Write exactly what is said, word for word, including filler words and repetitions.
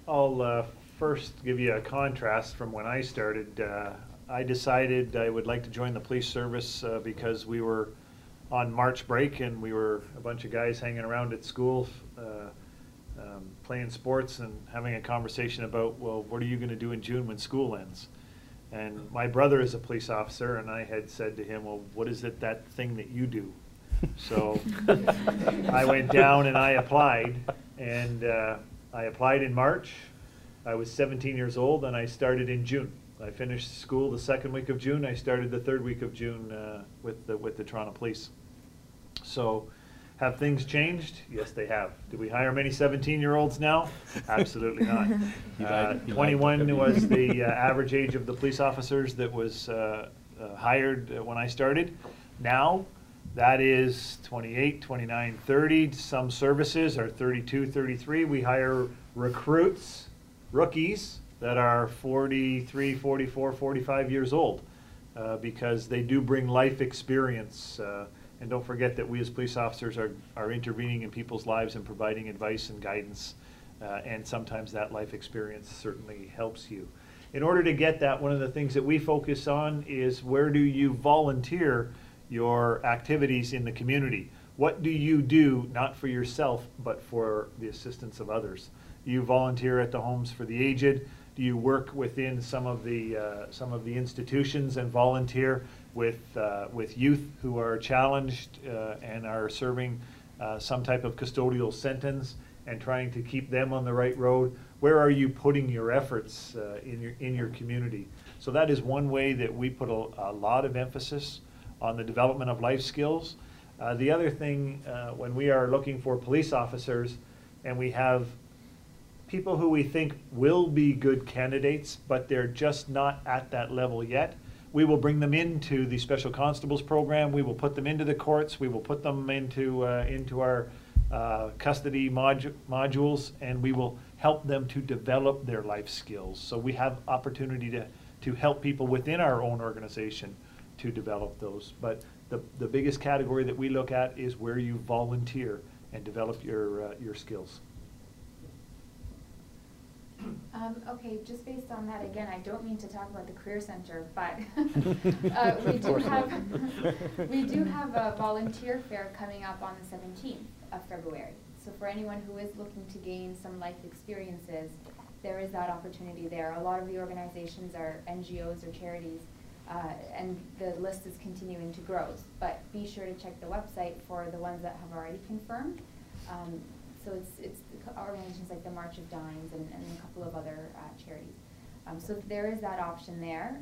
I'll uh, first give you a contrast from when I started. Uh, I decided I would like to join the police service uh, because we were on March break and we were a bunch of guys hanging around at school uh, um, playing sports and having a conversation about, well, what are you going to do in June when school ends? And my brother is a police officer, and I had said to him, well, what is it, that thing that you do? So I went down and I applied, and uh, I applied in March. I was seventeen years old, and I started in June. I finished school the second week of June. I started the third week of June uh, with the with the Toronto Police. So, have things changed? Yes, they have. Do we hire many seventeen-year-olds now? Absolutely not. Uh, twenty-one was the uh, average age of the police officers that was uh, uh, hired uh, when I started. Now, that is twenty-eight, twenty-nine, thirty. Some services are thirty-two, thirty-three. We hire recruits, rookies, that are forty-three, forty-four, forty-five years old uh, because they do bring life experience. Uh, and don't forget that we as police officers are, are intervening in people's lives and providing advice and guidance. Uh, and sometimes that life experience certainly helps you. In order to get that, one of the things that we focus on is where do you volunteer your activities in the community? What do you do, not for yourself, but for the assistance of others? Do you volunteer at the Homes for the Aged? Do you work within some of the uh, some of the institutions and volunteer with uh, with youth who are challenged uh, and are serving uh, some type of custodial sentence and trying to keep them on the right road? Where are you putting your efforts uh, in your in your community? So that is one way that we put a, a lot of emphasis on the development of life skills. Uh, the other thing, uh, when we are looking for police officers and we have people who we think will be good candidates, but they're just not at that level yet, we will bring them into the Special Constables program. We will put them into the courts. We will put them into, uh, into our uh, custody modu modules, and we will help them to develop their life skills. So we have opportunity to, to help people within our own organization to develop those. But the, the biggest category that we look at is where you volunteer and develop your, uh, your skills. Um, okay, just based on that, again, I don't mean to talk about the Career Center, but uh, we do have we do have a volunteer fair coming up on the seventeenth of February. So for anyone who is looking to gain some life experiences, there is that opportunity there. A lot of the organizations are N G Os or charities, uh, and the list is continuing to grow. But be sure to check the website for the ones that have already confirmed. Um, So it's, it's organizations like the March of Dimes and, and a couple of other uh, charities. Um, so there is that option there.